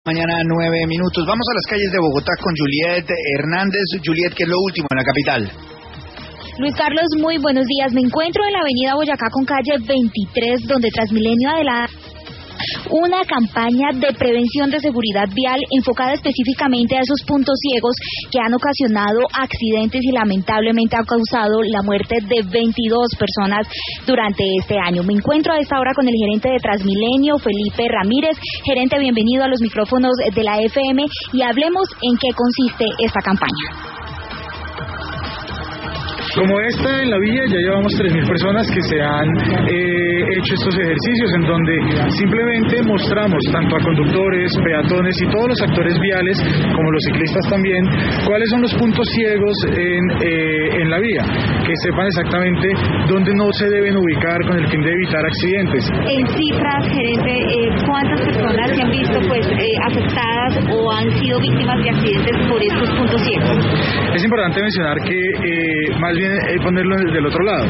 Mañana 9 minutos. Vamos a las calles de Bogotá con Juliet Hernández. Juliet, ¿qué es lo último en la capital? Luis Carlos, muy buenos días. Me encuentro en la avenida Boyacá con calle 23, donde Transmilenio adelanta una campaña de prevención de seguridad vial enfocada específicamente a esos puntos ciegos que han ocasionado accidentes y lamentablemente ha causado la muerte de 22 personas durante este año. Me encuentro a esta hora con el gerente de Transmilenio, Felipe Ramírez. Gerente, bienvenido a los micrófonos de la FM y hablemos en qué consiste esta campaña. Como esta en la vía ya llevamos 3.000 personas que se han hecho estos ejercicios en donde simplemente mostramos tanto a conductores, peatones y todos los actores viales, como los ciclistas también, cuáles son los puntos ciegos en la vía, que sepan exactamente dónde no se deben ubicar con el fin de evitar accidentes. En cifras, gerente, ¿cuántas personas se han visto afectadas o han sido víctimas de accidentes por estos puntos ciegos? Es importante mencionar que más bien ponerlo del otro lado,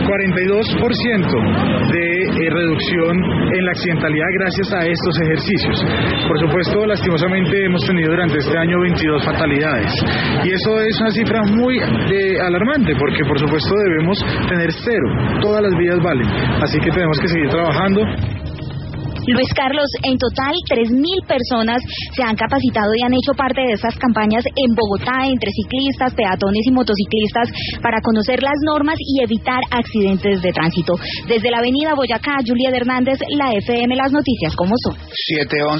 42% de reducción en la accidentalidad gracias a estos ejercicios. Por supuesto, lastimosamente hemos tenido durante este año 22 fatalidades y eso es una cifra muy alarmante porque por supuesto debemos tener cero, todas las vías valen, así que tenemos que seguir trabajando. Luis Carlos, en total 3.000 personas se han capacitado y han hecho parte de estas campañas en Bogotá entre ciclistas, peatones y motociclistas para conocer las normas y evitar accidentes de tránsito. Desde la avenida Boyacá, Juliet Hernández, la FM, las noticias como son. 7:11.